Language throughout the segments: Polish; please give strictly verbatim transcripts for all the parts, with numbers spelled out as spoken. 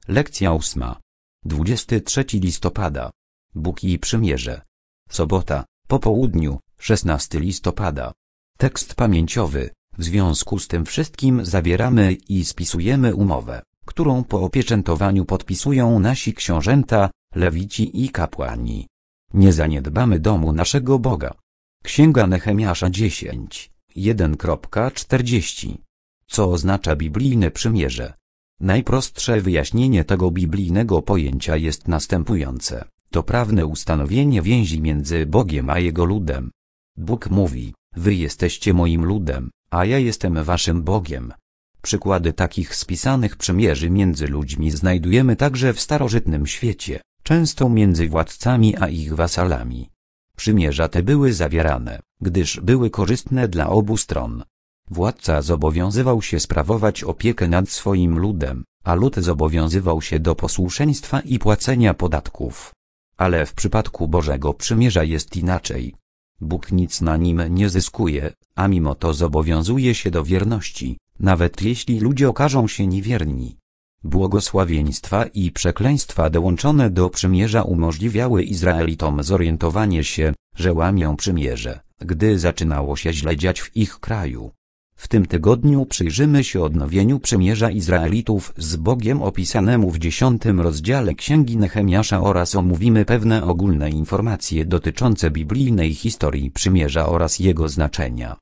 Lekcja ósma. dwudziestego trzeciego listopada. Bóg i przymierze. Sobota, po południu, szesnastego listopada. Tekst pamięciowy. W związku z tym wszystkim zawieramy i spisujemy umowę, którą po opieczętowaniu podpisują nasi książęta, lewici i kapłani. Nie zaniedbamy domu naszego Boga. Księga Nehemiasza dziesięć, jeden czterdzieści. Co oznacza biblijne przymierze? Najprostsze wyjaśnienie tego biblijnego pojęcia jest następujące. To prawne ustanowienie więzi między Bogiem a Jego ludem. Bóg mówi: wy jesteście moim ludem, a ja jestem waszym Bogiem. Przykłady takich spisanych przymierzy między ludźmi znajdujemy także w starożytnym świecie, często między władcami a ich wasalami. Przymierza te były zawierane, gdyż były korzystne dla obu stron. Władca zobowiązywał się sprawować opiekę nad swoim ludem, a lud zobowiązywał się do posłuszeństwa i płacenia podatków. Ale w przypadku Bożego Przymierza jest inaczej. Bóg nic na nim nie zyskuje, a mimo to zobowiązuje się do wierności, nawet jeśli ludzie okażą się niewierni. Błogosławieństwa i przekleństwa dołączone do przymierza umożliwiały Izraelitom zorientowanie się, że łamią przymierze, gdy zaczynało się źle dziać w ich kraju. W tym tygodniu przyjrzymy się odnowieniu przymierza Izraelitów z Bogiem opisanemu w dziesiątym rozdziale Księgi Nehemiasza oraz omówimy pewne ogólne informacje dotyczące biblijnej historii przymierza oraz jego znaczenia.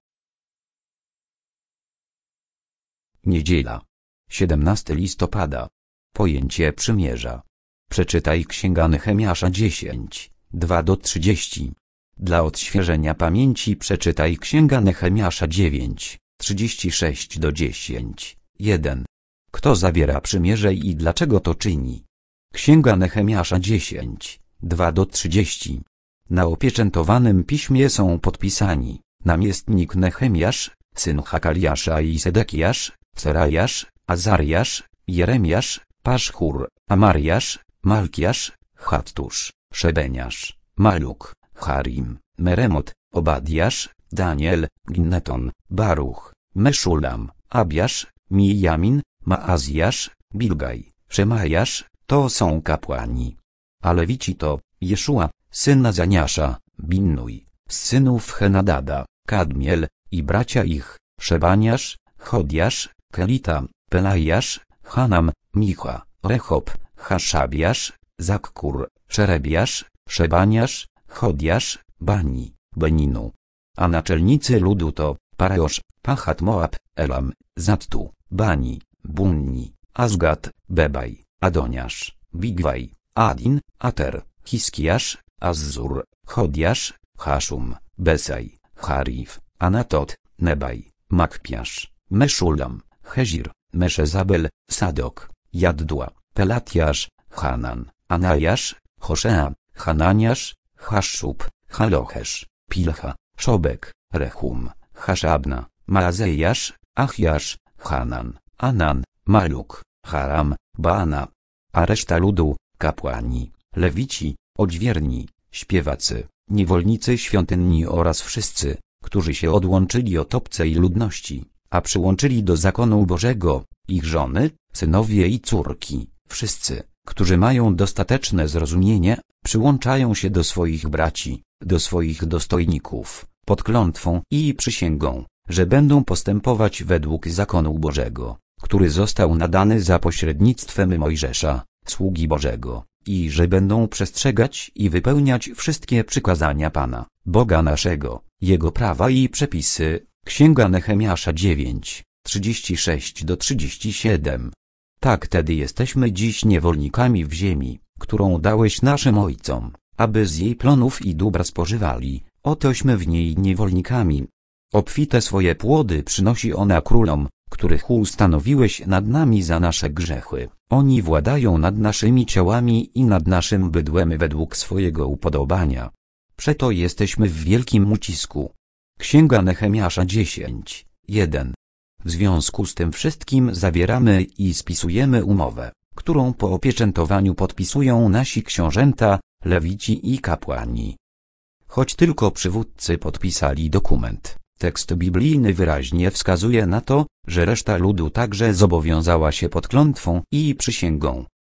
Niedziela. siedemnastego listopada. Pojęcie przymierza. Przeczytaj Księga Nehemiasza dziesięć, dwa do trzydziestu. Dla odświeżenia pamięci przeczytaj Księga Nehemiasza dziewięć, trzydzieści sześć do dziesięć, jeden. Kto zawiera przymierze i dlaczego to czyni? Księga Nehemiasza dziesięć, dwa do trzydziestu. Na opieczętowanym piśmie są podpisani namiestnik Nehemiasz, syn Hakaliasza i Sedekiasz, Serajasz, Azariasz, Jeremiasz, Paszchur, Amariasz, Malkiasz, Hattusz, Szebeniasz, Maluk, Harim, Meremot, Obadiasz, Daniel, Ginneton, Baruch, Meszulam, Abiasz, Mijamin, Maazjasz, Bilgaj, Szemajasz, to są kapłani. A lewici to Jeszua, syn Azaniasza, Binnuj, z synów Henadada, Kadmiel i bracia ich, Szebaniasz, Chodiasz, Kelita, Pelajasz, Hanam, Micha, Rechob, Haszabiasz, Zakkur, Szerebiasz, Szebaniasz, Chodiasz, Bani, Beninu. A naczelnicy ludu to Paraosz, Pachat Moab, Elam, Zattu, Bani, Bunni, Azgat, Bebaj, Adoniasz, Bigwaj, Adin, Ater, Hiskiasz, Azzur, Chodiasz, Haszum, Besaj, Harif, Anatot, Nebaj, Makpiasz, Meszulam, Hezir, Meszezabel, Sadok, Jaddua, Pelatiasz, Hanan, Anajasz, Hoszea, Hananiasz, Haszub, Halochesz, Pilcha, Szobek, Rechum, Haszabna, Maazejasz, Achiasz, Hanan, Anan, Maluk, Haram, Baana. A reszta ludu, kapłani, lewici, odźwierni, śpiewacy, niewolnicy świątyni oraz wszyscy, którzy się odłączyli od obcej ludności, a przyłączyli do zakonu Bożego, ich żony, synowie i córki, wszyscy, którzy mają dostateczne zrozumienie, przyłączają się do swoich braci, do swoich dostojników, pod klątwą i przysięgą, że będą postępować według zakonu Bożego, który został nadany za pośrednictwem Mojżesza, sługi Bożego, i że będą przestrzegać i wypełniać wszystkie przykazania Pana, Boga naszego, Jego prawa i przepisy. Księga Nehemiasza dziewięć, trzydzieści sześć do trzydziestu siedmiu. Tak tedy jesteśmy dziś niewolnikami w ziemi, którą dałeś naszym ojcom, aby z jej plonów i dóbr spożywali, otośmy w niej niewolnikami. Obfite swoje płody przynosi ona królom, których ustanowiłeś nad nami za nasze grzechy. Oni władają nad naszymi ciałami i nad naszym bydłem według swojego upodobania. Przeto jesteśmy w wielkim ucisku. Księga Nehemiasza dziesięć, jeden. W związku z tym wszystkim zawieramy i spisujemy umowę, którą po opieczętowaniu podpisują nasi książęta, lewici i kapłani. Choć tylko przywódcy podpisali dokument, tekst biblijny wyraźnie wskazuje na to, że reszta ludu także zobowiązała się pod klątwą i przysięgą,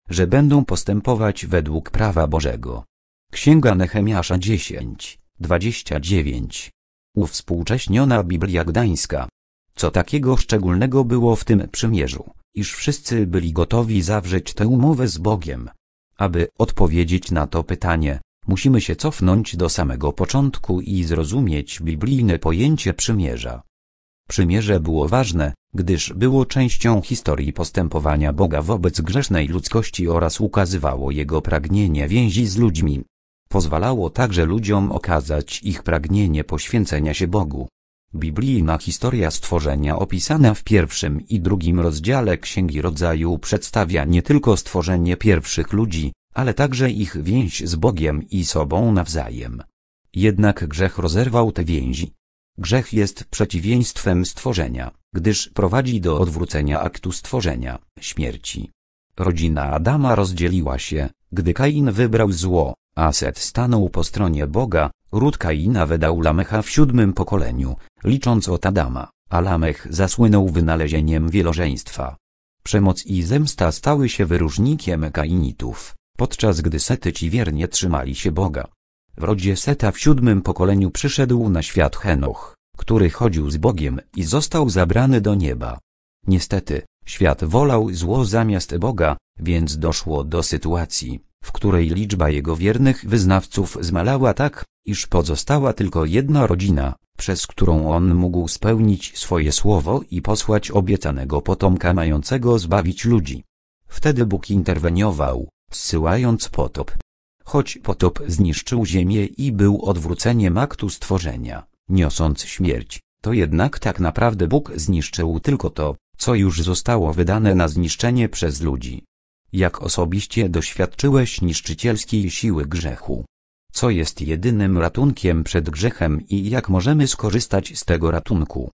że będą postępować według prawa Bożego. Księga Nehemiasza dziesięć, dwadzieścia dziewięć. Uwspółcześniona Biblia Gdańska. Co takiego szczególnego było w tym przymierzu, iż wszyscy byli gotowi zawrzeć tę umowę z Bogiem? Aby odpowiedzieć na to pytanie, musimy się cofnąć do samego początku i zrozumieć biblijne pojęcie przymierza. Przymierze było ważne, gdyż było częścią historii postępowania Boga wobec grzesznej ludzkości oraz ukazywało Jego pragnienie więzi z ludźmi. Pozwalało także ludziom okazać ich pragnienie poświęcenia się Bogu. Biblijna historia stworzenia opisana w pierwszym i drugim rozdziale Księgi Rodzaju przedstawia nie tylko stworzenie pierwszych ludzi, ale także ich więź z Bogiem i sobą nawzajem. Jednak grzech rozerwał te więzi. Grzech jest przeciwieństwem stworzenia, gdyż prowadzi do odwrócenia aktu stworzenia, śmierci. Rodzina Adama rozdzieliła się, gdy Kain wybrał zło, a Set stanął po stronie Boga. Ród Kaina wydał Lamecha w siódmym pokoleniu, licząc od Adama, a Lamech zasłynął wynalezieniem wielożeństwa. Przemoc i zemsta stały się wyróżnikiem Kainitów, podczas gdy Setyci wiernie trzymali się Boga. W rodzie Seta w siódmym pokoleniu przyszedł na świat Henoch, który chodził z Bogiem i został zabrany do nieba. Niestety, świat wolał zło zamiast Boga, więc doszło do sytuacji, w której liczba jego wiernych wyznawców zmalała tak, iż pozostała tylko jedna rodzina, przez którą on mógł spełnić swoje słowo i posłać obiecanego potomka mającego zbawić ludzi. Wtedy Bóg interweniował, zsyłając potop. Choć potop zniszczył ziemię i był odwróceniem aktu stworzenia, niosąc śmierć, to jednak tak naprawdę Bóg zniszczył tylko to, co już zostało wydane na zniszczenie przez ludzi. Jak osobiście doświadczyłeś niszczycielskiej siły grzechu? Co jest jedynym ratunkiem przed grzechem i jak możemy skorzystać z tego ratunku?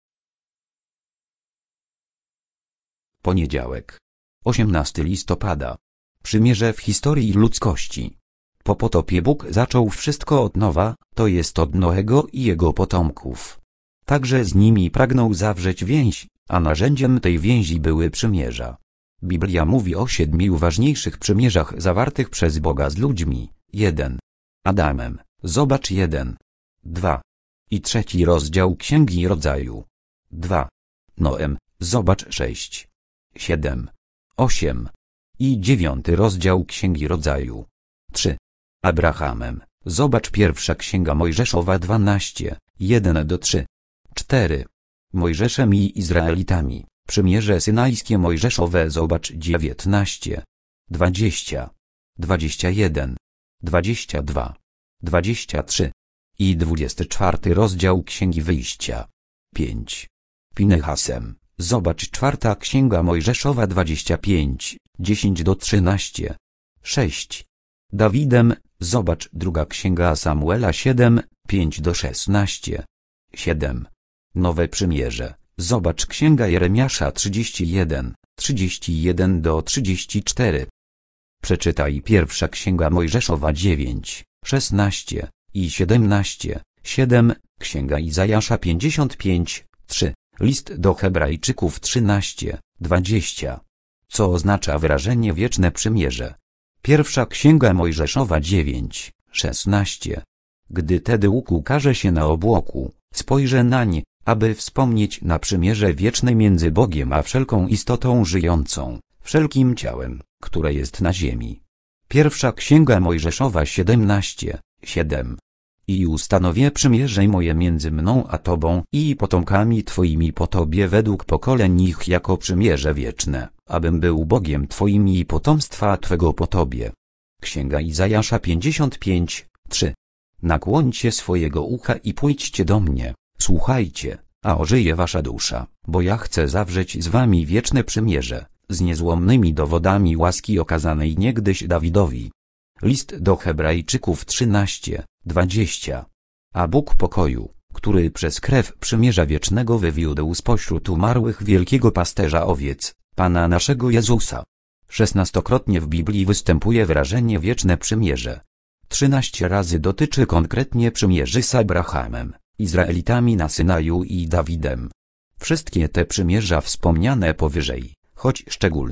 Poniedziałek. osiemnastego listopada. Przymierze w historii ludzkości. Po potopie Bóg zaczął wszystko od nowa, to jest od Noego i jego potomków. Także z nimi pragnął zawrzeć więź, a narzędziem tej więzi były przymierza. Biblia mówi o siedmiu ważniejszych przymierzach zawartych przez Boga z ludźmi. jeden. Adamem, zobacz jeden. dwa. I trzeci rozdział Księgi Rodzaju. dwa. Noem, zobacz sześć. siedem. osiem. I dziewiąty rozdział Księgi Rodzaju. trzy. Abrahamem, zobacz pierwsza Księga Mojżeszowa dwanaście, jeden do trzech. cztery. Mojżeszem i Izraelitami, przymierze synajskie Mojżeszowe zobacz dziewiętnaście. dwadzieścia. dwadzieścia jeden. dwadzieścia dwa. dwadzieścia trzy. I dwudziesty czwarty rozdział Księgi Wyjścia. pięć. Pinehasem, zobacz czwarta Księga Mojżeszowa dwadzieścia pięć, dziesięć do trzynastu. sześć. Dawidem, zobacz druga Księga Samuela siedem, pięć do szesnastu. siedem. Nowe Przymierze, zobacz Księga Jeremiasza trzydzieści jeden, trzydzieści jeden do trzydziestu czterech. Przeczytaj pierwsza Księga Mojżeszowa dziewięć, szesnaście i siedemnaście, siedem, Księga Izajasza pięćdziesiąt pięć, trzy, List do Hebrajczyków trzynaście, dwadzieścia. Co oznacza wyrażenie wieczne przymierze? Pierwsza Księga Mojżeszowa dziewięć, szesnaście. Gdy tedy łuk ukaże się na obłoku, spojrzę nań, aby wspomnieć na przymierze wieczne między Bogiem a wszelką istotą żyjącą, wszelkim ciałem, które jest na ziemi. Pierwsza Księga Mojżeszowa siedemnaście, siedem. I ustanowię przymierze moje między mną a Tobą i potomkami Twoimi po Tobie według pokoleń ich jako przymierze wieczne, abym był Bogiem Twoim i potomstwa Twego po Tobie. Księga Izajasza pięćdziesiąt pięć, trzy. Nakłońcie swojego ucha i pójdźcie do mnie, słuchajcie, a ożyje wasza dusza, bo ja chcę zawrzeć z wami wieczne przymierze, z niezłomnymi dowodami łaski okazanej niegdyś Dawidowi. List do Hebrajczyków trzynaście, dwadzieścia. A Bóg pokoju, który przez krew przymierza wiecznego wywiódł spośród umarłych wielkiego pasterza owiec, Pana naszego Jezusa. Szesnastokrotnie w Biblii występuje wyrażenie wieczne przymierze. Trzynaście razy dotyczy konkretnie przymierzy z Abrahamem, Izraelitami na Synaju i Dawidem. Wszystkie te przymierza wspomniane powyżej, choć szczególne,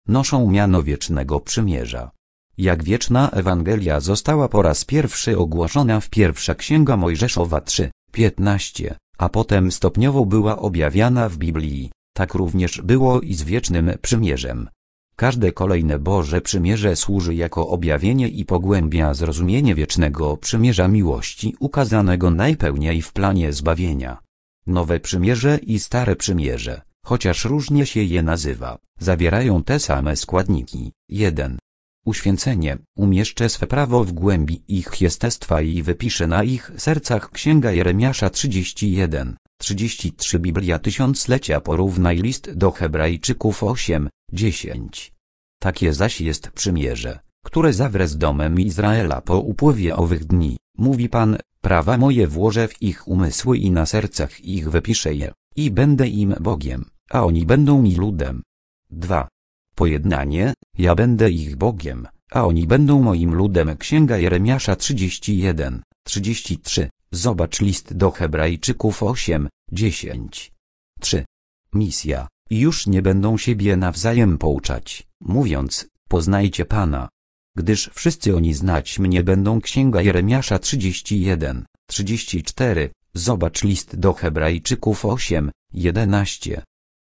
noszą miano wiecznego przymierza. Jak wieczna Ewangelia została po raz pierwszy ogłoszona w pierwsza Księga Mojżeszowa trzy piętnaście, a potem stopniowo była objawiana w Biblii, tak również było i z wiecznym przymierzem. Każde kolejne Boże przymierze służy jako objawienie i pogłębia zrozumienie wiecznego przymierza miłości ukazanego najpełniej w planie zbawienia. Nowe przymierze i stare przymierze, chociaż różnie się je nazywa, zawierają te same składniki. jeden. Uświęcenie. Umieszczę swe prawo w głębi ich jestestwa i wypiszę na ich sercach. Księga Jeremiasza trzydzieści jeden trzydzieści trzy. Biblia Tysiąclecia. Porównaj list do Hebrajczyków osiem dziesięć. Takie zaś jest przymierze, które zawrę z domem Izraela po upływie owych dni, mówi Pan, prawa moje włożę w ich umysły i na sercach ich wypiszę je, i będę im Bogiem, a oni będą mi ludem. dwa. Pojednanie, ja będę ich Bogiem, a oni będą moim ludem. Księga Jeremiasza trzydzieści jeden trzydzieści trzy. Zobacz list do Hebrajczyków osiem dziesięć. trzy. Misja. Już nie będą siebie nawzajem pouczać, mówiąc, poznajcie Pana. Gdyż wszyscy oni znać mnie będą. Księga Jeremiasza trzydzieści jeden trzydzieści cztery. Zobacz list do Hebrajczyków osiem jedenaście.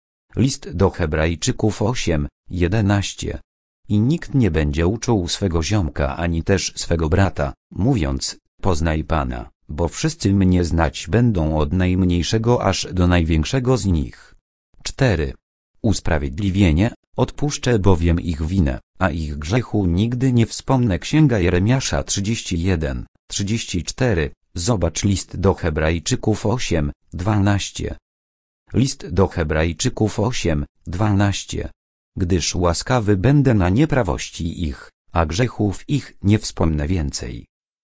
List do Hebrajczyków osiem jedenaście. I nikt nie będzie uczył swego ziomka ani też swego brata, mówiąc, poznaj Pana, bo wszyscy mnie znać będą od najmniejszego aż do największego z nich. cztery. Usprawiedliwienie, odpuszczę bowiem ich winę, a ich grzechu nigdy nie wspomnę. Księga Jeremiasza trzydzieści jeden trzydzieści cztery. Zobacz list do Hebrajczyków osiem dwanaście. List do Hebrajczyków osiem dwanaście. Gdyż łaskawy będę na nieprawości ich, a grzechów ich nie wspomnę więcej.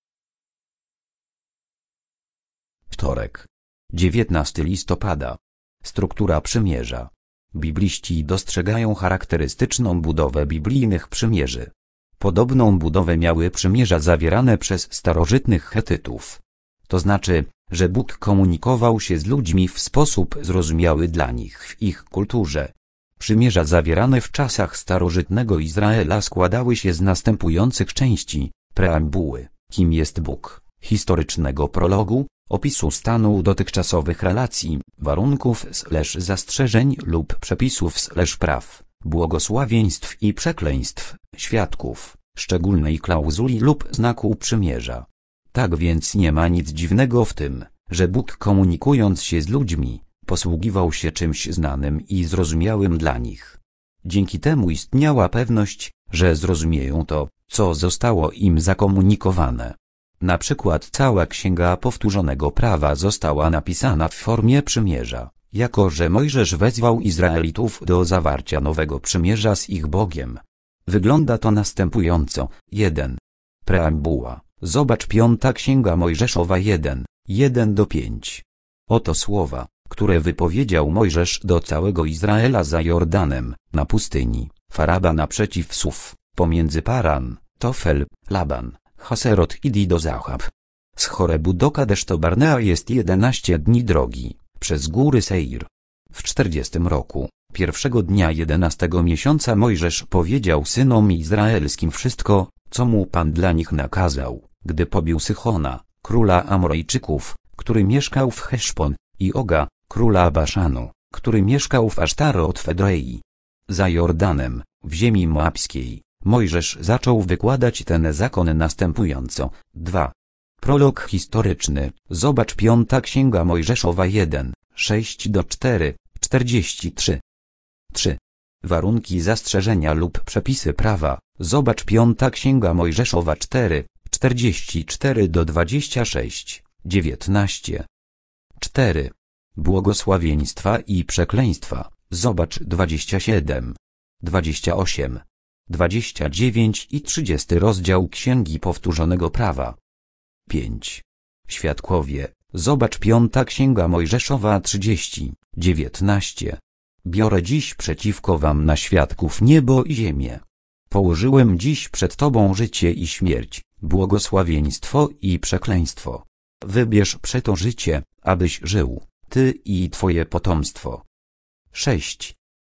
Wtorek. dziewiętnastego listopada. Struktura przymierza. Bibliści dostrzegają charakterystyczną budowę biblijnych przymierzy. Podobną budowę miały przymierza zawierane przez starożytnych Chetytów. To znaczy, że Bóg komunikował się z ludźmi w sposób zrozumiały dla nich w ich kulturze. Przymierza zawierane w czasach starożytnego Izraela składały się z następujących części: preambuły, kim jest Bóg, historycznego prologu, opisu stanu dotychczasowych relacji, warunków slash zastrzeżeń lub przepisów slash praw, błogosławieństw i przekleństw, świadków, szczególnej klauzuli lub znaku przymierza. Tak więc nie ma nic dziwnego w tym, że Bóg komunikując się z ludźmi, posługiwał się czymś znanym i zrozumiałym dla nich. Dzięki temu istniała pewność, że zrozumieją to, co zostało im zakomunikowane. Na przykład cała Księga Powtórzonego Prawa została napisana w formie przymierza, jako że Mojżesz wezwał Izraelitów do zawarcia nowego przymierza z ich Bogiem. Wygląda to następująco. jeden. Preambuła. Zobacz piąta Księga Mojżeszowa jeden jeden do pięć. Oto słowa, które wypowiedział Mojżesz do całego Izraela za Jordanem, na pustyni, Faraba naprzeciw Suf, pomiędzy Paran, Tofel, Laban, Haserot i Didozachab. Z Chorebu do Kadesz Barnea jest jedenaście dni drogi, przez góry Seir. W czterdziestym roku, pierwszego dnia jedenastego miesiąca Mojżesz powiedział synom izraelskim wszystko, co mu Pan dla nich nakazał, gdy pobił Sychona, króla Amorejczyków, który mieszkał w Heszbon, i Oga, króla Baszanu, który mieszkał w Asztarot w Edrei. Za Jordanem, w ziemi moabskiej, Mojżesz zaczął wykładać ten zakon następująco. dwa. Prolog historyczny. Zobacz piąta Księga Mojżeszowa jeden sześć do cztery czterdzieści trzy. trzy. Warunki zastrzeżenia lub przepisy prawa. Zobacz piąta Księga Mojżeszowa cztery czterdzieści cztery do dwudziestu sześciu dziewiętnaście. cztery. Błogosławieństwa i przekleństwa. Zobacz dwadzieścia siedem dwadzieścia osiem dwadzieścia dziewięć i trzydziesty rozdział Księgi Powtórzonego Prawa. pięć. Świadkowie. Zobacz piąta Księga Mojżeszowa trzydzieści dziewiętnaście. Biorę dziś przeciwko wam na świadków niebo i ziemię. Położyłem dziś przed tobą życie i śmierć, błogosławieństwo i przekleństwo. Wybierz przeto życie, abyś żył, ty i twoje potomstwo. sześć.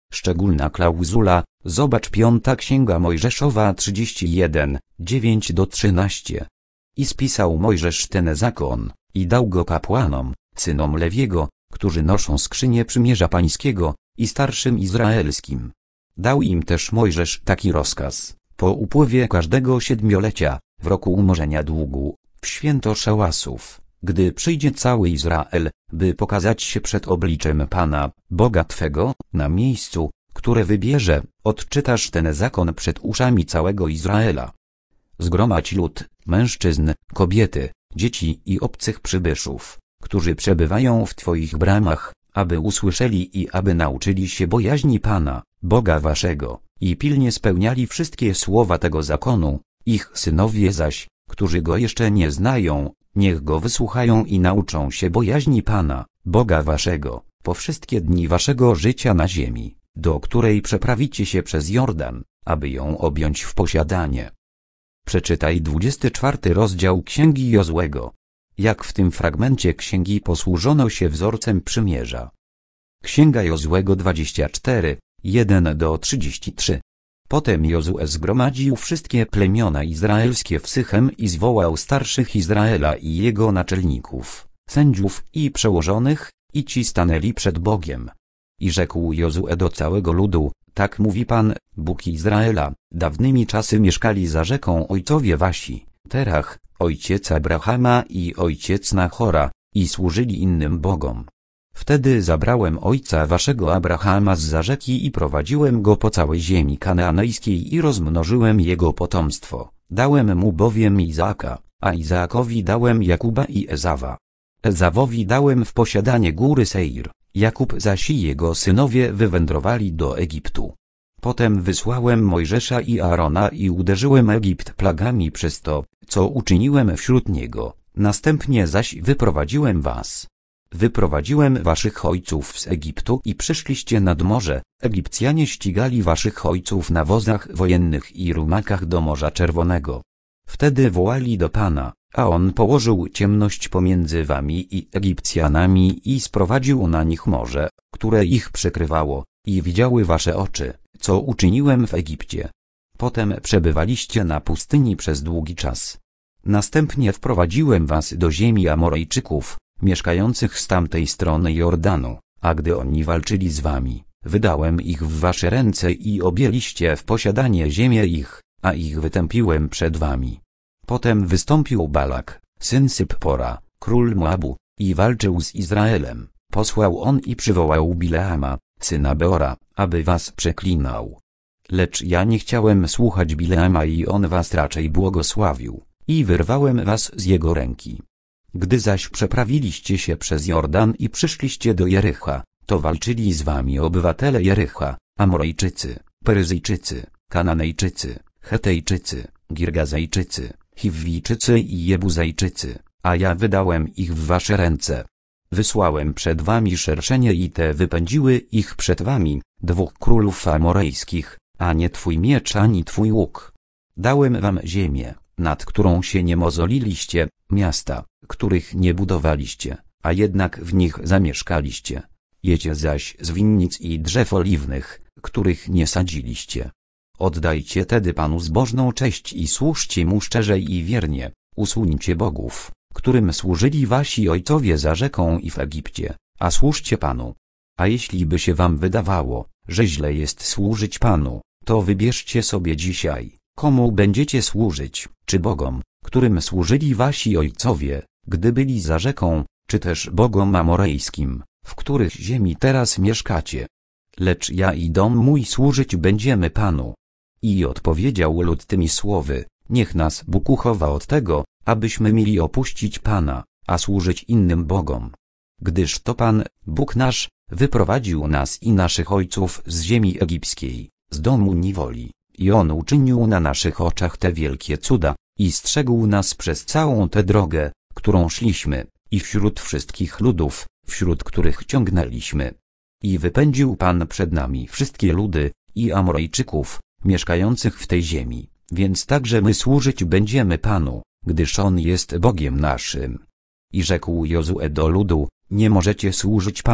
Szczególna klauzula, zobacz piąta Księga Mojżeszowa trzydzieści jeden, dziewięć do trzynastu. I spisał Mojżesz ten zakon, i dał go kapłanom, synom Lewiego, którzy noszą skrzynię przymierza pańskiego, i starszym izraelskim. Dał im też Mojżesz taki rozkaz: po upływie każdego siedmiolecia, w roku umorzenia długu, w święto szałasów, gdy przyjdzie cały Izrael, by pokazać się przed obliczem Pana, Boga Twego, na miejscu, które wybierze, odczytasz ten zakon przed uszami całego Izraela. Zgromadź lud, mężczyzn, kobiety, dzieci i obcych przybyszów, którzy przebywają w Twoich bramach, aby usłyszeli i aby nauczyli się bojaźni Pana, Boga Waszego, i pilnie spełniali wszystkie słowa tego zakonu. Ich synowie zaś, którzy go jeszcze nie znają, niech go wysłuchają i nauczą się bojaźni Pana, Boga Waszego, po wszystkie dni Waszego życia na ziemi, do której przeprawicie się przez Jordan, aby ją objąć w posiadanie. Przeczytaj dwudziesty czwarty rozdział Księgi Jozłego. Jak w tym fragmencie księgi posłużono się wzorcem przymierza. Księga Jozłego dwadzieścia cztery, jeden do trzydziestu trzech. Potem Jozue zgromadził wszystkie plemiona izraelskie w Sychem i zwołał starszych Izraela i jego naczelników, sędziów i przełożonych, i ci stanęli przed Bogiem. I rzekł Jozue do całego ludu: tak mówi Pan, Bóg Izraela, dawnymi czasy mieszkali za rzeką ojcowie wasi, Terach, ojciec Abrahama i ojciec Nachora, i służyli innym bogom. Wtedy zabrałem ojca waszego Abrahama zza rzeki i prowadziłem go po całej ziemi kanaanejskiej i rozmnożyłem jego potomstwo. Dałem mu bowiem Izaaka, a Izaakowi dałem Jakuba i Ezawa. Ezawowi dałem w posiadanie góry Seir, Jakub zaś i jego synowie wywędrowali do Egiptu. Potem wysłałem Mojżesza i Aarona i uderzyłem Egipt plagami przez to, co uczyniłem wśród niego. Następnie zaś wyprowadziłem was. Wyprowadziłem waszych ojców z Egiptu i przyszliście nad morze. Egipcjanie ścigali waszych ojców na wozach wojennych i rumakach do Morza Czerwonego. Wtedy wołali do Pana, a On położył ciemność pomiędzy wami i Egipcjanami i sprowadził na nich morze, które ich przykrywało, i widziały wasze oczy, co uczyniłem w Egipcie. Potem przebywaliście na pustyni przez długi czas. Następnie wprowadziłem was do ziemi Amorejczyków, mieszkających z tamtej strony Jordanu, a gdy oni walczyli z wami, wydałem ich w wasze ręce i objęliście w posiadanie ziemię ich, a ich wytępiłem przed wami. Potem wystąpił Balak, syn Syppora, król Moabu, i walczył z Izraelem. Posłał on i przywołał Bileama, syna Beora, aby was przeklinał. Lecz ja nie chciałem słuchać Bileama i on was raczej błogosławił, i wyrwałem was z jego ręki. Gdy zaś przeprawiliście się przez Jordan i przyszliście do Jericha, to walczyli z wami obywatele Jericha, Amorejczycy, Peryzyjczycy, Kananejczycy, Hetejczycy, Girgazejczycy, Chiwijczycy i Jebuzejczycy, a ja wydałem ich w wasze ręce. Wysłałem przed wami szerszenie i te wypędziły ich przed wami, dwóch królów amorejskich, a nie twój miecz ani twój łuk. Dałem wam ziemię, nad którą się nie mozoliliście, miasta, których nie budowaliście, a jednak w nich zamieszkaliście. Jecie zaś z winnic i drzew oliwnych, których nie sadziliście. Oddajcie tedy Panu zbożną cześć i służcie Mu szczerze i wiernie, usłuńcie bogów, którym służyli wasi ojcowie za rzeką i w Egipcie, a służcie Panu. A jeśli by się wam wydawało, że źle jest służyć Panu, to wybierzcie sobie dzisiaj, komu będziecie służyć, czy bogom, którym służyli wasi ojcowie, gdy byli za rzeką, czy też bogom amorejskim, w których ziemi teraz mieszkacie. Lecz ja i dom mój służyć będziemy Panu. I odpowiedział lud tymi słowy: niech nas Bóg uchowa od tego, abyśmy mieli opuścić Pana, a służyć innym bogom. Gdyż to Pan, Bóg nasz, wyprowadził nas i naszych ojców z ziemi egipskiej, z domu niewoli, i On uczynił na naszych oczach te wielkie cuda, i strzegł nas przez całą tę drogę, którą szliśmy, i wśród wszystkich ludów, wśród których ciągnęliśmy. I wypędził Pan przed nami wszystkie ludy, i Amorejczyków, mieszkających w tej ziemi, więc także my służyć będziemy Panu, gdyż On jest Bogiem naszym. I rzekł Jozue do ludu: nie możecie służyć Panu,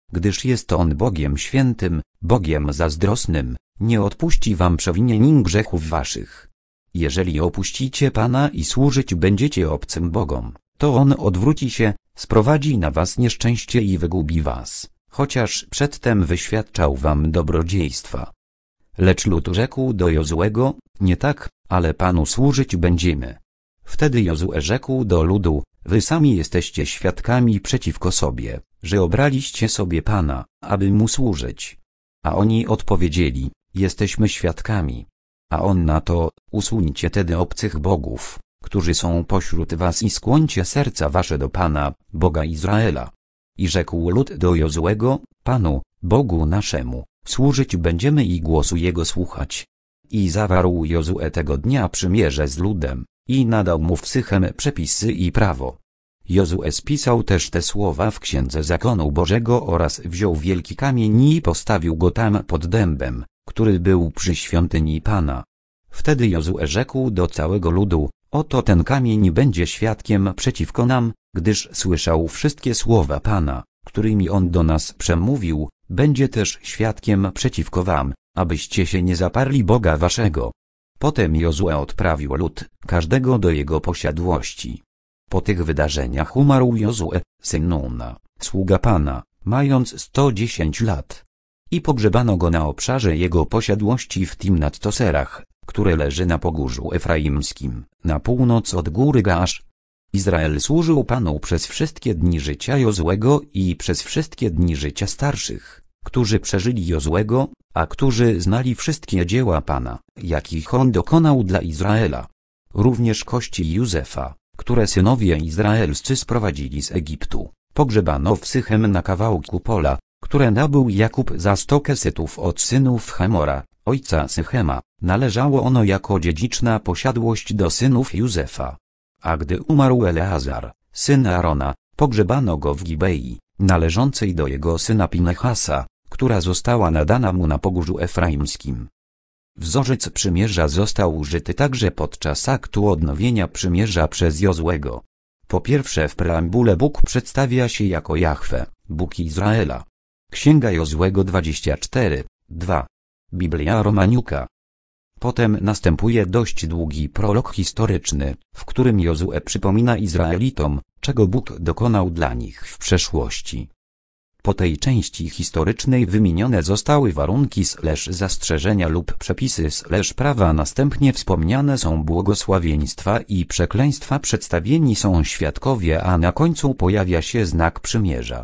gdyż jest On Bogiem świętym, Bogiem zazdrosnym, nie odpuści wam przewinień i grzechów waszych. Jeżeli opuścicie Pana i służyć będziecie obcym bogom, to On odwróci się, sprowadzi na was nieszczęście i wygubi was, chociaż przedtem wyświadczał wam dobrodziejstwa. Lecz lud rzekł do Jozłego, nie tak, ale Panu służyć będziemy. Wtedy Jozue rzekł do ludu, wy sami jesteście świadkami przeciwko sobie, że obraliście sobie Pana, aby Mu służyć. A oni odpowiedzieli, jesteśmy świadkami. A on na to, usuńcie tedy obcych bogów, którzy są pośród was i skłońcie serca wasze do Pana, Boga Izraela. I rzekł lud do Jozłego, Panu, Bogu naszemu, służyć będziemy i głosu Jego słuchać. I zawarł Jozue tego dnia przymierze z ludem, i nadał mu w Sychem przepisy i prawo. Jozue spisał też te słowa w Księdze Zakonu Bożego oraz wziął wielki kamień i postawił go tam pod dębem, który był przy świątyni Pana. Wtedy Jozue rzekł do całego ludu, oto ten kamień będzie świadkiem przeciwko nam, gdyż słyszał wszystkie słowa Pana, którymi On do nas przemówił, będzie też świadkiem przeciwko wam, abyście się nie zaparli Boga waszego. Potem Jozue odprawił lud, każdego do jego posiadłości. Po tych wydarzeniach umarł Jozue, syn Nuna, sługa Pana, mając sto dziesięć lat. I pogrzebano go na obszarze jego posiadłości w Timnat-Toserach, które leży na pogórzu Efraimskim, na północ od góry Gaasz. Izrael służył Panu przez wszystkie dni życia Jozłego i przez wszystkie dni życia starszych, którzy przeżyli Jozłego, a którzy znali wszystkie dzieła Pana, jakich On dokonał dla Izraela. Również kości Józefa, które synowie izraelscy sprowadzili z Egiptu, pogrzebano w Sychem na kawałku pola, które nabył Jakub za sto kesytów od synów Chemora, ojca Sychema, należało ono jako dziedziczna posiadłość do synów Józefa. A gdy umarł Eleazar, syn Aarona, pogrzebano go w Gibei, należącej do jego syna Pinehasa, która została nadana mu na pogórzu Efraimskim. Wzorzec przymierza został użyty także podczas aktu odnowienia przymierza przez Jozłego. Po pierwsze w preambule Bóg przedstawia się jako Jahwe, Bóg Izraela. Księga Jozłego dwadzieścia cztery, dwa. Biblia Romaniuka. Potem następuje dość długi prolog historyczny, w którym Jozue przypomina Izraelitom, czego Bóg dokonał dla nich w przeszłości. Po tej części historycznej wymienione zostały warunki slash zastrzeżenia lub przepisy slash prawa, następnie wspomniane są błogosławieństwa i przekleństwa, przedstawieni są świadkowie, a na końcu pojawia się znak przymierza.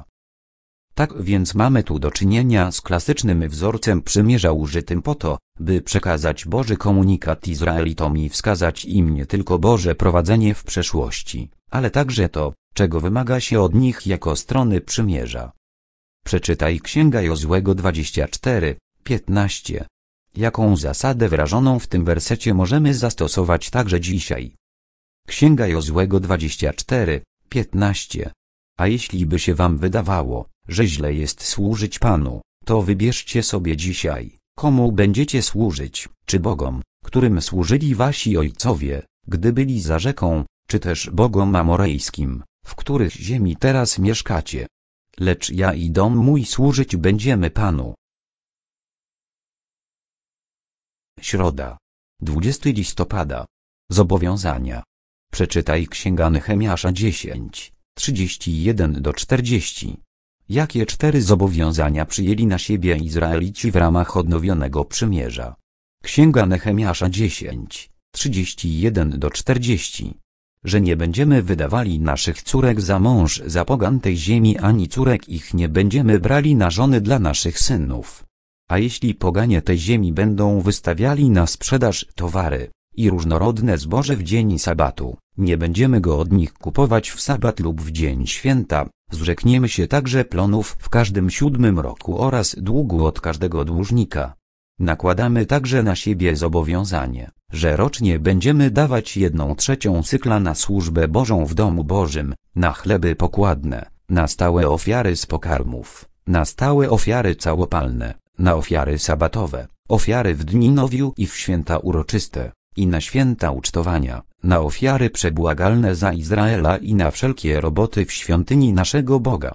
Tak więc mamy tu do czynienia z klasycznym wzorcem przymierza użytym po to, by przekazać Boży komunikat Izraelitom i wskazać im nie tylko Boże prowadzenie w przeszłości, ale także to, czego wymaga się od nich jako strony przymierza. Przeczytaj Księga Jozłego dwadzieścia cztery, piętnaście. Jaką zasadę wyrażoną w tym wersecie możemy zastosować także dzisiaj? Księga Jozłego dwadzieścia cztery, piętnaście. A jeśli by się wam wydawało, że źle jest służyć Panu, to wybierzcie sobie dzisiaj, komu będziecie służyć, czy bogom, którym służyli wasi ojcowie, gdy byli za rzeką, czy też bogom amorejskim, w których ziemi teraz mieszkacie. Lecz ja i dom mój służyć będziemy Panu. Środa. dwudziestego listopada. Zobowiązania. Przeczytaj Księga Nehemiasza dziesięć, trzydzieści jeden do czterdziestu. Jakie cztery zobowiązania przyjęli na siebie Izraelici w ramach odnowionego przymierza? Księga Nehemiasza dziesięć, trzydzieści jeden do czterdziestu. Że nie będziemy wydawali naszych córek za mąż za pogan tej ziemi, ani córek ich nie będziemy brali na żony dla naszych synów. A jeśli poganie tej ziemi będą wystawiali na sprzedaż towary i różnorodne zboże w dzień sabatu, nie będziemy go od nich kupować w sabat lub w dzień święta. Zrzekniemy się także plonów w każdym siódmym roku oraz długu od każdego dłużnika. Nakładamy także na siebie zobowiązanie, że rocznie będziemy dawać jedną trzecią cykla na służbę Bożą w domu Bożym, na chleby pokładne, na stałe ofiary z pokarmów, na stałe ofiary całopalne, na ofiary sabatowe, ofiary w dni nowiu i w święta uroczyste, i na święta ucztowania, na ofiary przebłagalne za Izraela i na wszelkie roboty w świątyni naszego Boga.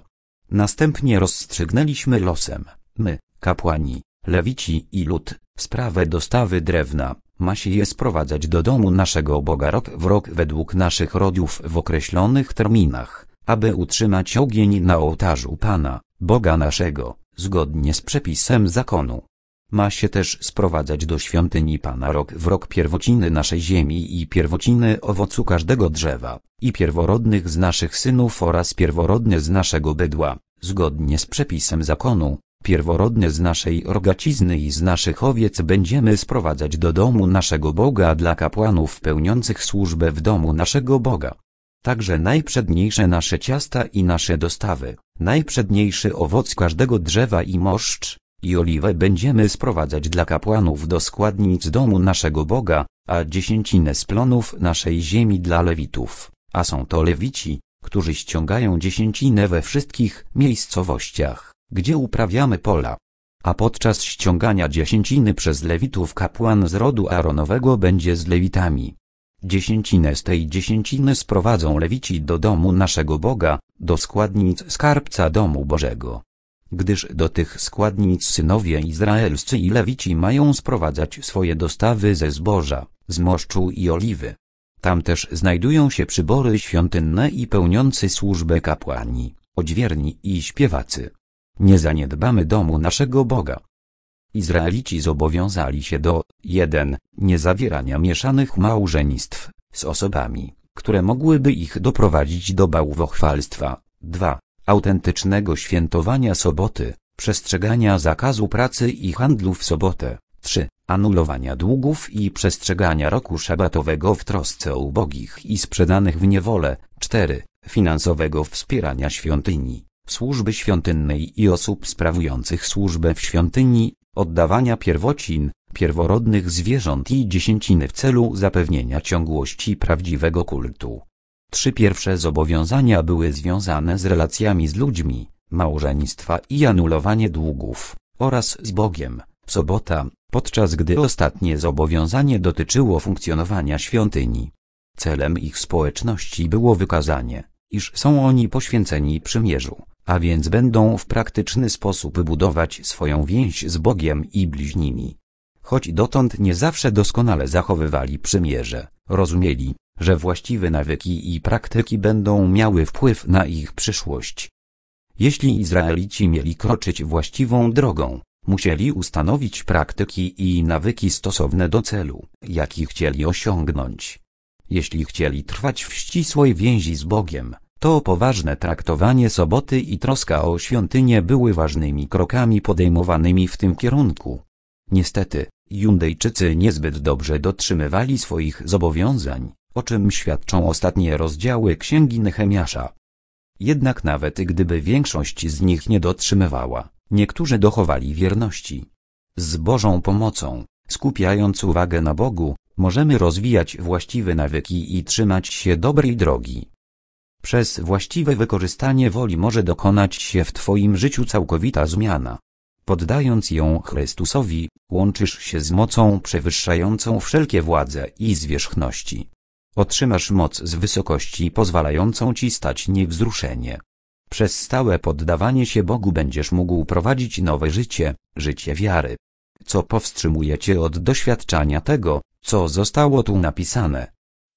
Następnie rozstrzygnęliśmy losem, my, kapłani, lewici i lud, sprawę dostawy drewna. Ma się je sprowadzać do domu naszego Boga rok w rok według naszych rodów w określonych terminach, aby utrzymać ogień na ołtarzu Pana, Boga naszego, zgodnie z przepisem zakonu. Ma się też sprowadzać do świątyni Pana rok w rok pierwociny naszej ziemi i pierwociny owocu każdego drzewa, i pierworodnych z naszych synów oraz pierworodne z naszego bydła, zgodnie z przepisem zakonu. Pierworodne z naszej rogacizny i z naszych owiec będziemy sprowadzać do domu naszego Boga dla kapłanów pełniących służbę w domu naszego Boga. Także najprzedniejsze nasze ciasta i nasze dostawy, najprzedniejszy owoc każdego drzewa i moszcz, i oliwę będziemy sprowadzać dla kapłanów do składnic domu naszego Boga, a dziesięcinę z plonów naszej ziemi dla lewitów, a są to lewici, którzy ściągają dziesięcinę we wszystkich miejscowościach, gdzie uprawiamy pola. A podczas ściągania dziesięciny przez lewitów kapłan z rodu Aaronowego będzie z lewitami. Dziesięcinę z tej dziesięciny sprowadzą lewici do domu naszego Boga, do składnic skarbca domu Bożego. Gdyż do tych składnic synowie izraelscy i lewici mają sprowadzać swoje dostawy ze zboża, z moszczu i oliwy. Tam też znajdują się przybory świątynne i pełniący służbę kapłani, odźwierni i śpiewacy. Nie zaniedbamy domu naszego Boga. Izraelici zobowiązali się do jeden Niezawierania mieszanych małżeństw z osobami, które mogłyby ich doprowadzić do bałwochwalstwa. dwa Autentycznego świętowania soboty, przestrzegania zakazu pracy i handlu w sobotę. trzy Anulowania długów i przestrzegania roku szabatowego w trosce o ubogich i sprzedanych w niewolę. cztery Finansowego wspierania świątyni, służby świątynnej i osób sprawujących służbę w świątyni, oddawania pierwocin, pierworodnych zwierząt i dziesięciny w celu zapewnienia ciągłości prawdziwego kultu. Trzy pierwsze zobowiązania były związane z relacjami z ludźmi, małżeństwa i anulowanie długów, oraz z Bogiem, sobota, podczas gdy ostatnie zobowiązanie dotyczyło funkcjonowania świątyni. Celem ich społeczności było wykazanie, iż są oni poświęceni przymierzu, a więc będą w praktyczny sposób budować swoją więź z Bogiem i bliźnimi. Choć dotąd nie zawsze doskonale zachowywali przymierze, rozumieli, że właściwe nawyki i praktyki będą miały wpływ na ich przyszłość. Jeśli Izraelici mieli kroczyć właściwą drogą, musieli ustanowić praktyki i nawyki stosowne do celu, jaki chcieli osiągnąć. Jeśli chcieli trwać w ścisłej więzi z Bogiem, to poważne traktowanie soboty i troska o świątynię były ważnymi krokami podejmowanymi w tym kierunku. Niestety, Judejczycy niezbyt dobrze dotrzymywali swoich zobowiązań, o czym świadczą ostatnie rozdziały Księgi Nehemiasza. Jednak nawet gdyby większość z nich nie dotrzymywała, niektórzy dochowali wierności. Z Bożą pomocą, skupiając uwagę na Bogu, możemy rozwijać właściwe nawyki i trzymać się dobrej drogi. Przez właściwe wykorzystanie woli może dokonać się w Twoim życiu całkowita zmiana. Poddając ją Chrystusowi, łączysz się z mocą przewyższającą wszelkie władze i zwierzchności. Otrzymasz moc z wysokości pozwalającą Ci stać niewzruszenie. Przez stałe poddawanie się Bogu będziesz mógł prowadzić nowe życie, życie wiary, co powstrzymuje Cię od doświadczania tego, co zostało tu napisane.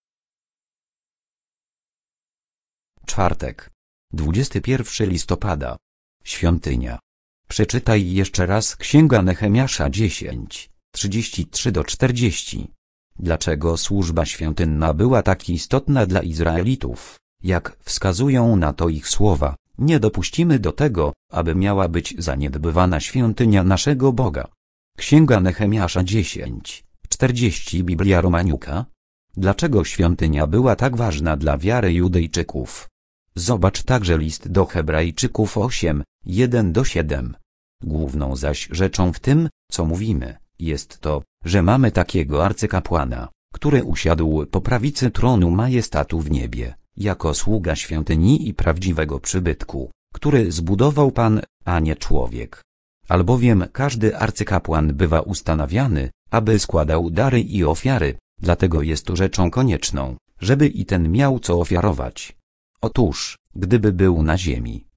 Czwartek, dwudziestego pierwszego listopada. Świątynia. Przeczytaj jeszcze raz Księga Nehemiasza dziesięć, trzydzieści trzy do czterdziestu. Dlaczego służba świątynna była tak istotna dla Izraelitów? Jak wskazują na to ich słowa, nie dopuścimy do tego, aby miała być zaniedbywana świątynia naszego Boga. Księga Nehemiasza dziesięć, czterdzieści Biblia Romaniuka. Dlaczego świątynia była tak ważna dla wiary Judejczyków? Zobacz także list do Hebrajczyków osiem, jeden do siódmego. Główną zaś rzeczą w tym, co mówimy, jest to, że mamy takiego arcykapłana, który usiadł po prawicy tronu majestatu w niebie, jako sługa świątyni i prawdziwego przybytku, który zbudował Pan, a nie człowiek. Albowiem każdy arcykapłan bywa ustanawiany, aby składał dary i ofiary, dlatego jest to rzeczą konieczną, żeby i ten miał co ofiarować. Otóż, gdyby był na ziemi,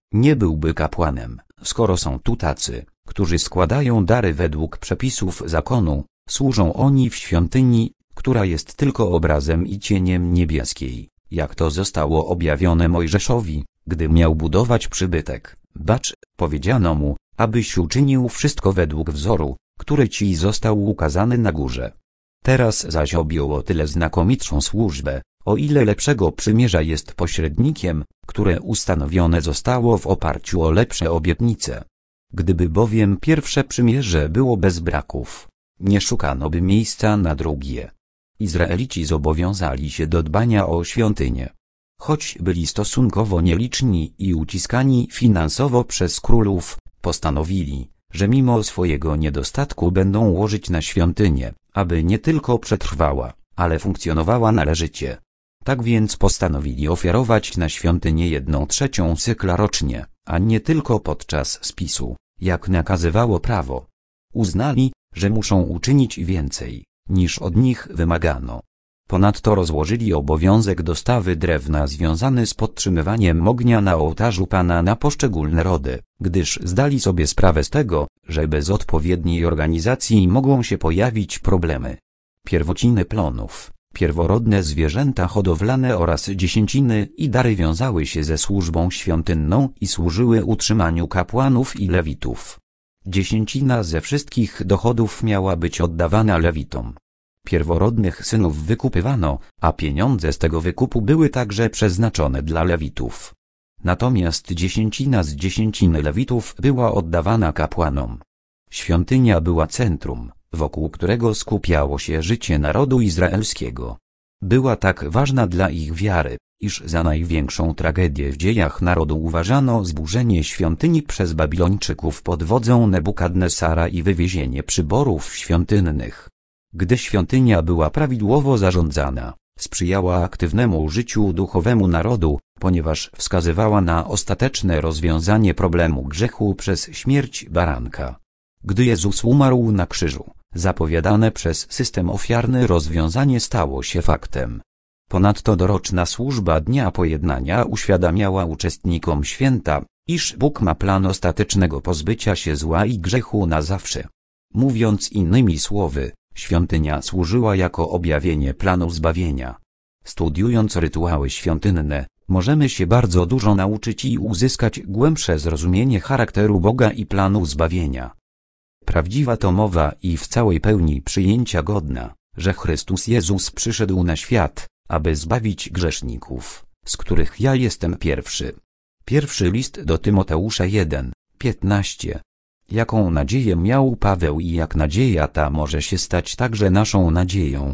Nie byłby kapłanem, skoro są tu tacy, którzy składają dary według przepisów zakonu, służą oni w świątyni, która jest tylko obrazem i cieniem niebieskiej, jak to zostało objawione Mojżeszowi, gdy miał budować przybytek. Bacz, powiedziano mu, abyś uczynił wszystko według wzoru, który ci został ukazany na górze. Teraz zaś objął o tyle znakomitszą służbę, o ile lepszego przymierza jest pośrednikiem, które ustanowione zostało w oparciu o lepsze obietnice. Gdyby bowiem pierwsze przymierze było bez braków, nie szukano by miejsca na drugie. Izraelici zobowiązali się do dbania o świątynię. Choć byli stosunkowo nieliczni i uciskani finansowo przez królów, postanowili, że mimo swojego niedostatku będą łożyć na świątynię, aby nie tylko przetrwała, ale funkcjonowała należycie. Tak więc postanowili ofiarować na świątynię jedną trzecią cykla rocznie, a nie tylko podczas spisu, jak nakazywało prawo. Uznali, że muszą uczynić więcej, niż od nich wymagano. Ponadto rozłożyli obowiązek dostawy drewna związany z podtrzymywaniem ognia na ołtarzu Pana na poszczególne rody, gdyż zdali sobie sprawę z tego, że bez odpowiedniej organizacji mogą się pojawić problemy. Pierwociny plonów, pierworodne zwierzęta hodowlane oraz dziesięciny i dary wiązały się ze służbą świątynną i służyły utrzymaniu kapłanów i lewitów. Dziesięcina ze wszystkich dochodów miała być oddawana lewitom. Pierworodnych synów wykupywano, a pieniądze z tego wykupu były także przeznaczone dla lewitów. Natomiast dziesięcina z dziesięciny lewitów była oddawana kapłanom. Świątynia była centrum, wokół którego skupiało się życie narodu izraelskiego. Była tak ważna dla ich wiary, iż za największą tragedię w dziejach narodu uważano zburzenie świątyni przez Babilończyków pod wodzą Nebukadnesara i wywiezienie przyborów świątynnych. Gdy świątynia była prawidłowo zarządzana, sprzyjała aktywnemu życiu duchowemu narodu, ponieważ wskazywała na ostateczne rozwiązanie problemu grzechu przez śmierć baranka. Gdy Jezus umarł na krzyżu, zapowiadane przez system ofiarny rozwiązanie stało się faktem. Ponadto doroczna służba Dnia Pojednania uświadamiała uczestnikom święta, iż Bóg ma plan ostatecznego pozbycia się zła i grzechu na zawsze. Mówiąc innymi słowy, świątynia służyła jako objawienie planu zbawienia. Studiując rytuały świątynne, możemy się bardzo dużo nauczyć i uzyskać głębsze zrozumienie charakteru Boga i planu zbawienia. Prawdziwa to mowa i w całej pełni przyjęcia godna, że Chrystus Jezus przyszedł na świat, aby zbawić grzeszników, z których ja jestem pierwszy. Pierwszy list do Tymoteusza jeden, piętnaście. Jaką nadzieję miał Paweł i jak nadzieja ta może się stać także naszą nadzieją.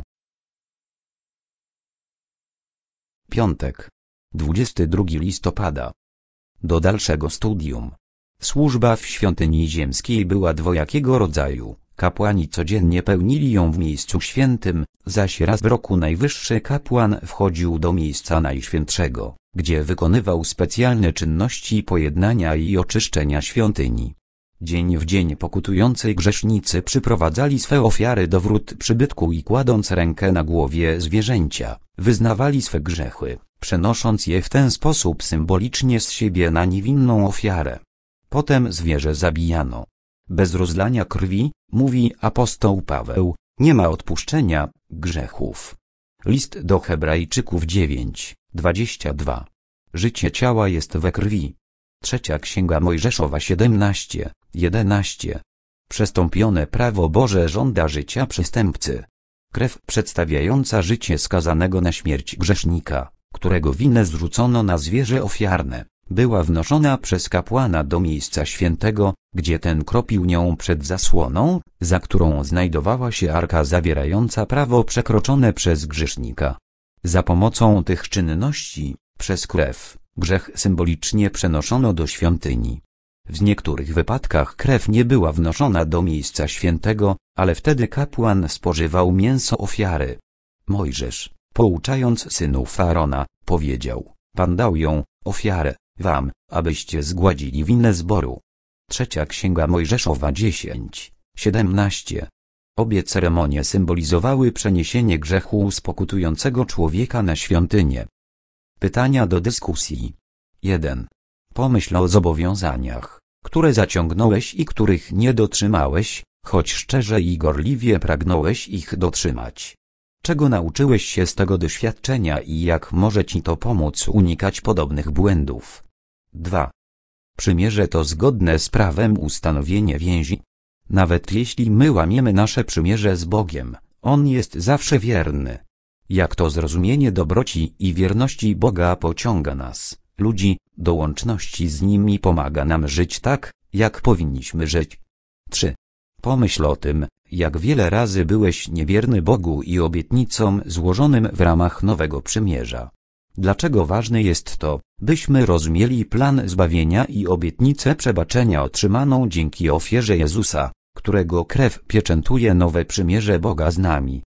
Piątek, dwudziestego drugiego listopada. Do dalszego studium. Służba w świątyni ziemskiej była dwojakiego rodzaju. Kapłani codziennie pełnili ją w miejscu świętym, zaś raz w roku najwyższy kapłan wchodził do miejsca najświętszego, gdzie wykonywał specjalne czynności pojednania i oczyszczenia świątyni. Dzień w dzień pokutujący grzesznicy przyprowadzali swe ofiary do wrót przybytku i kładąc rękę na głowie zwierzęcia, wyznawali swe grzechy, przenosząc je w ten sposób symbolicznie z siebie na niewinną ofiarę. Potem zwierzę zabijano. Bez rozlania krwi, mówi apostoł Paweł, nie ma odpuszczenia grzechów. List do Hebrajczyków dziewięć, dwadzieścia dwa. Życie ciała jest we krwi. Trzecia Księga Mojżeszowa siedemnaście, jedenaście. Przestąpione prawo Boże żąda życia przestępcy. Krew przedstawiająca życie skazanego na śmierć grzesznika, którego winę zrzucono na zwierzę ofiarne, była wnoszona przez kapłana do miejsca świętego, gdzie ten kropił nią przed zasłoną, za którą znajdowała się arka zawierająca prawo przekroczone przez grzesznika. Za pomocą tych czynności, przez krew, grzech symbolicznie przenoszono do świątyni. W niektórych wypadkach krew nie była wnoszona do miejsca świętego, ale wtedy kapłan spożywał mięso ofiary. Mojżesz, pouczając synów Aarona, powiedział: Pan dał ją, ofiarę, wam, abyście zgładzili winę zboru. Trzecia Księga Mojżeszowa dziesięć, siedemnaście. Obie ceremonie symbolizowały przeniesienie grzechu spokutującego człowieka na świątynię. Pytania do dyskusji. jeden. Pomyśl o zobowiązaniach, które zaciągnąłeś i których nie dotrzymałeś, choć szczerze i gorliwie pragnąłeś ich dotrzymać. Czego nauczyłeś się z tego doświadczenia i jak może ci to pomóc unikać podobnych błędów? dwa. Przymierze to zgodne z prawem ustanowienie więzi. Nawet jeśli my łamiemy nasze przymierze z Bogiem, On jest zawsze wierny. Jak to zrozumienie dobroci i wierności Boga pociąga nas, ludzi, do łączności z Nim i pomaga nam żyć tak, jak powinniśmy żyć. trzy. Pomyśl o tym, jak wiele razy byłeś niewierny Bogu i obietnicom złożonym w ramach nowego przymierza. Dlaczego ważne jest to, byśmy rozumieli plan zbawienia i obietnicę przebaczenia otrzymaną dzięki ofierze Jezusa, którego krew pieczętuje nowe przymierze Boga z nami?